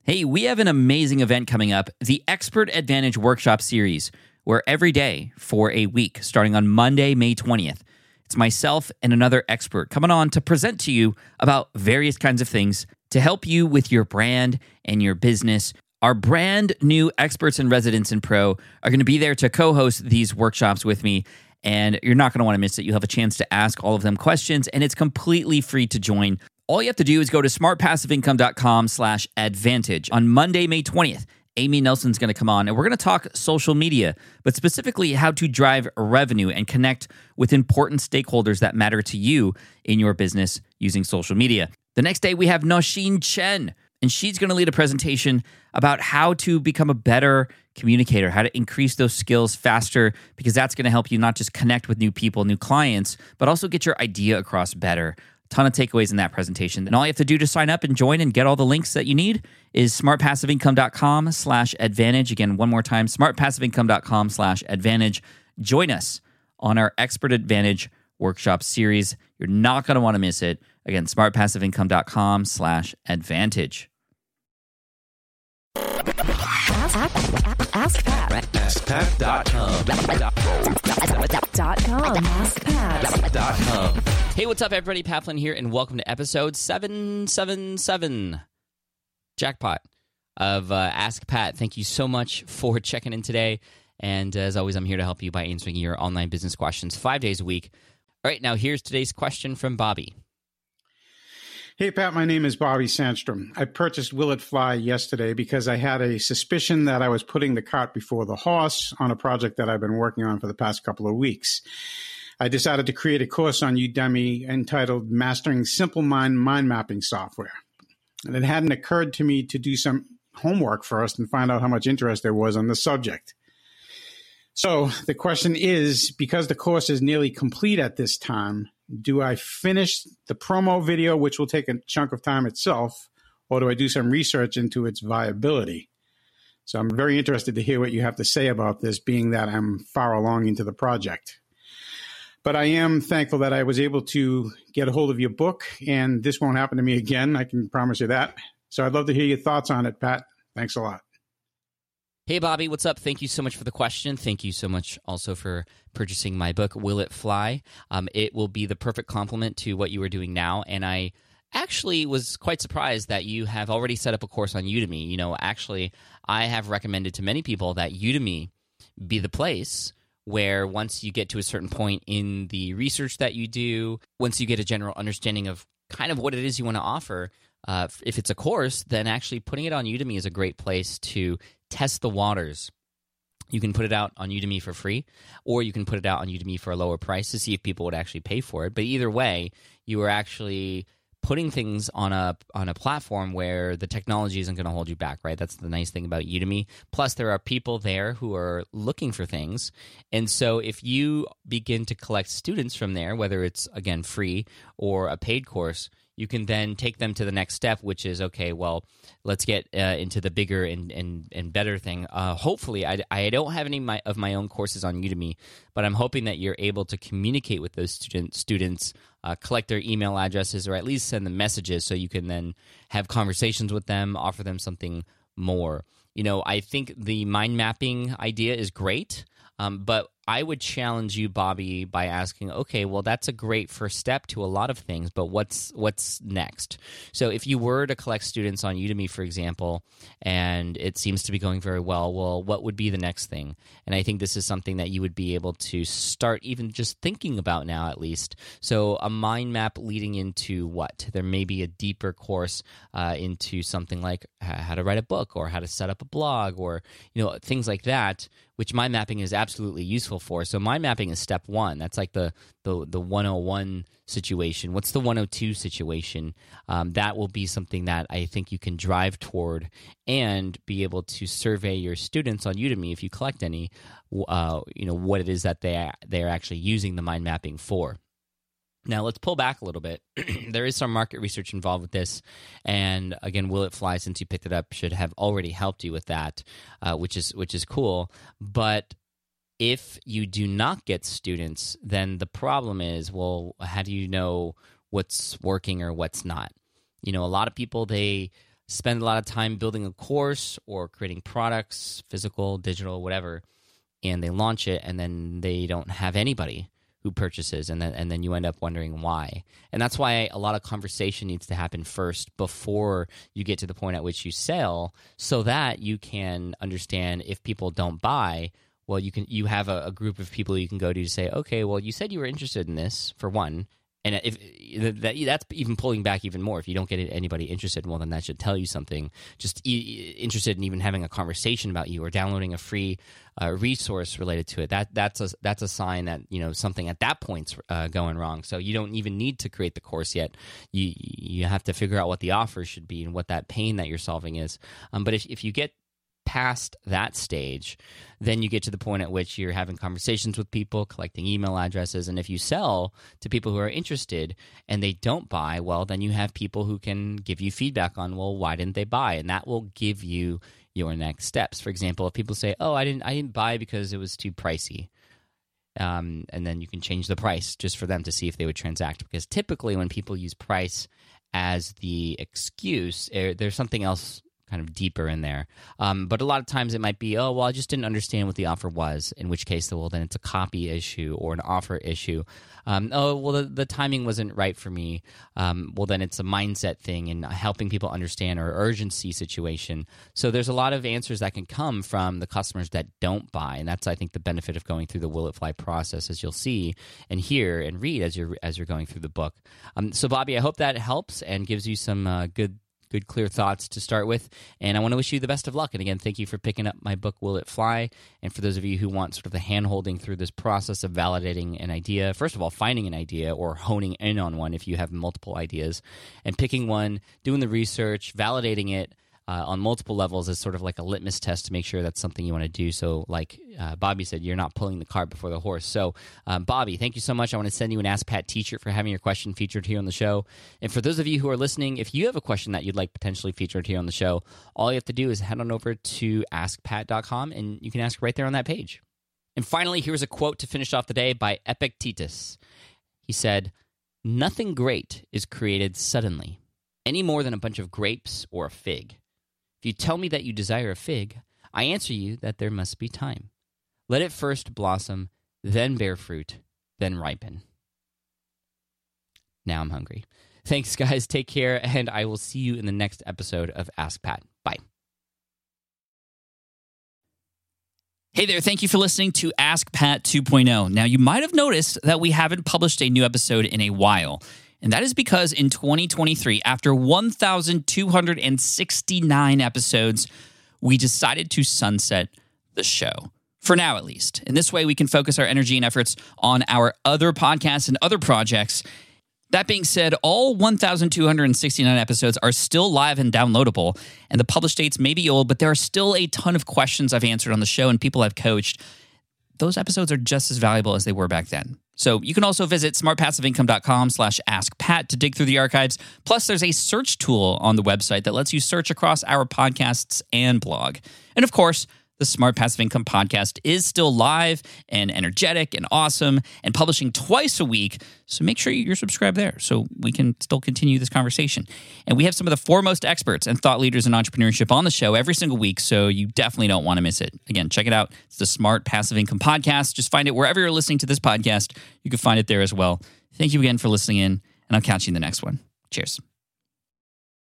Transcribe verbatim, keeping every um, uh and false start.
Hey, we have an amazing event coming up, the Expert Advantage Workshop Series, where every day for a week, starting on Monday, May twentieth, it's myself and another expert coming on to present to you about various kinds of things to help you with your brand and your business. Our brand new experts and residents in Pro are going to be there to co-host these workshops with me, and you're not going to want to miss it. You'll have a chance to ask all of them questions, and it's completely free to join. All you have to do is go to smartpassiveincome.com slash advantage. On Monday, May twentieth, Amy Nelson's going to come on, and we're going to talk social media, but specifically how to drive revenue and connect with important stakeholders that matter to you in your business using social media. The next day, we have Nosheen Chen, and she's going to lead a presentation about how to become a better communicator, how to increase those skills faster, because that's going to help you not just connect with new people, new clients, but also get your idea across better. Ton of takeaways in that presentation. And all you have to do to sign up and join and get all the links that you need is smartpassiveincome.com slash advantage. Again, one more time, smartpassiveincome.com slash advantage. Join us on our Expert Advantage Workshop Series. You're not going to want to miss it. Again, smartpassiveincome.com slash advantage. Ask, ask, ask Pat. ask pat dot com. Dot com. ask pat dot com. Hey, what's up, everybody? Pat Flynn here, and welcome to episode seven seventy-seven, jackpot, of uh, Ask Pat. Thank you so much for checking in today. And as always, I'm here to help you by answering your online business questions five days a week. All right, now here's today's question from Bobby. Hey, Pat, my name is Bobby Sandstrom. I purchased Will It Fly yesterday because I had a suspicion that I was putting the cart before the horse on a project that I've been working on for the past couple of weeks. I decided to create a course on Udemy entitled Mastering Simple Mind Mind Mapping Software. And it hadn't occurred to me to do some homework first and find out how much interest there was on the subject. So the question is, because the course is nearly complete at this time, do I finish the promo video, which will take a chunk of time itself, or do I do some research into its viability? So I'm very interested to hear what you have to say about this, being that I'm far along into the project. But I am thankful that I was able to get a hold of your book, and this won't happen to me again. I can promise you that. So I'd love to hear your thoughts on it, Pat. Thanks a lot. Hey, Bobby, what's up? Thank you so much for the question. Thank you so much also for purchasing my book, Will It Fly? Um, it will be the perfect complement to what you are doing now, and I actually was quite surprised that you have already set up a course on Udemy. You know, actually, I have recommended to many people that Udemy be the place where once you get to a certain point in the research that you do, once you get a general understanding of kind of what it is you want to offer, uh, if it's a course, then actually putting it on Udemy is a great place to test the waters. You can put it out on Udemy for free, or you can put it out on Udemy for a lower price to see if people would actually pay for it. But either way, you are actually putting things on a on a platform where the technology isn't going to hold you back, right? That's the nice thing about Udemy. Plus, there are people there who are looking for things. And so if you begin to collect students from there, whether it's, again, free or a paid course, you can then take them to the next step, which is, okay, well, let's get uh, into the bigger and and, and better thing. Uh, hopefully, I, I don't have any of my, of my own courses on Udemy, but I'm hoping that you're able to communicate with those student, students, uh, collect their email addresses, or at least send them messages so you can then have conversations with them, offer them something more. You know, I think the mind mapping idea is great, um, but I would challenge you, Bobby, by asking, okay, well, that's a great first step to a lot of things, but what's what's next? So if you were to collect students on Udemy, for example, and it seems to be going very well, well, what would be the next thing? And I think this is something that you would be able to start even just thinking about now, at least. So a mind map leading into what? There may be a deeper course uh, into something like how to write a book or how to set up a blog or, you know, things like that, which mind mapping is absolutely useful for. So mind mapping is step one. That's like the the the one oh one situation. What's the one oh two situation? Um, that will be something that I think you can drive toward and be able to survey your students on Udemy, if you collect any, uh, you know, what it is that they they are actually using the mind mapping for. Now, let's pull back a little bit. There is some market research involved with this, and again, Will It Fly, since you picked it up, should have already helped you with that, uh, which is which is cool. But if you do not get students, then the problem is, well, how do you know what's working or what's not? You know, a lot of people, they spend a lot of time building a course or creating products, physical, digital, whatever, and they launch it, and then they don't have anybody who purchases, and then and then you end up wondering why. And that's why a lot of conversation needs to happen first before you get to the point at which you sell, so that you can understand if people don't buy. Well, you can you have a, a group of people you can go to to say, okay, well, you said you were interested in this, for one. And if that, that's even pulling back even more. If you don't get anybody interested, well, then that should tell you something. Just e- interested in even having a conversation about you or downloading a free uh, resource related to it. That that's a that's a sign that, you know, something at that point's uh, going wrong. So you don't even need to create the course yet. You you have to figure out what the offer should be and what that pain that you're solving is. Um, but if if you get past that stage, then you get to the point at which you're having conversations with people, collecting email addresses, and if you sell to people who are interested and they don't buy, well, then you have people who can give you feedback on, well, why didn't they buy? And that will give you your next steps. For example, if people say, oh, I didn't I didn't buy because it was too pricey, um, and then you can change the price just for them to see if they would transact. Because typically when people use price as the excuse, there's something else kind of deeper in there. Um, but a lot of times it might be, oh, well, I just didn't understand what the offer was, in which case, well, then it's a copy issue or an offer issue. Um, oh, well, the, the timing wasn't right for me. Um, well, then it's a mindset thing and helping people understand, or urgency situation. So there's a lot of answers that can come from the customers that don't buy. And that's, I think, the benefit of going through the Will It Fly process, as you'll see and hear and read as you're, as you're going through the book. Um, so, Bobby, I hope that helps and gives you some uh, good Good, clear thoughts to start with. And I want to wish you the best of luck. And again, thank you for picking up my book, Will It Fly? And for those of you who want sort of the hand-holding through this process of validating an idea, first of all, finding an idea or honing in on one if you have multiple ideas, and picking one, doing the research, validating it uh, on multiple levels is sort of like a litmus test to make sure that's something you want to do. So like uh, Bobby said, you're not pulling the cart before the horse. So um, Bobby, thank you so much. I want to send you an Ask Pat t-shirt for having your question featured here on the show. And for those of you who are listening, if you have a question that you'd like potentially featured here on the show, all you have to do is head on over to ask pat dot com and you can ask right there on that page. And finally, here's a quote to finish off the day by Epictetus. He said, "Nothing great is created suddenly, any more than a bunch of grapes or a fig. If you tell me that you desire a fig, I answer you that there must be time. Let it first blossom, then bear fruit, then ripen." Now I'm hungry. Thanks, guys. Take care, and I will see you in the next episode of Ask Pat. Bye. Hey there, thank you for listening to Ask Pat two point oh. Now, you might have noticed that we haven't published a new episode in a while. And that is because in twenty twenty-three, after one thousand two hundred sixty-nine episodes, we decided to sunset the show. For now, at least. In this way, we can focus our energy and efforts on our other podcasts and other projects. That being said, all one thousand two hundred sixty-nine episodes are still live and downloadable, and the published dates may be old, but there are still a ton of questions I've answered on the show and people I've coached. Those episodes are just as valuable as they were back then. So you can also visit smartpassiveincome.com slash askpat to dig through the archives. Plus, there's a search tool on the website that lets you search across our podcasts and blog. And of course, the Smart Passive Income podcast is still live and energetic and awesome and publishing twice a week. So make sure you're subscribed there so we can still continue this conversation. And we have some of the foremost experts and thought leaders in entrepreneurship on the show every single week, so you definitely don't want to miss it. Again, check it out. It's the Smart Passive Income podcast. Just find it wherever you're listening to this podcast. You can find it there as well. Thank you again for listening in, and I'll catch you in the next one. Cheers.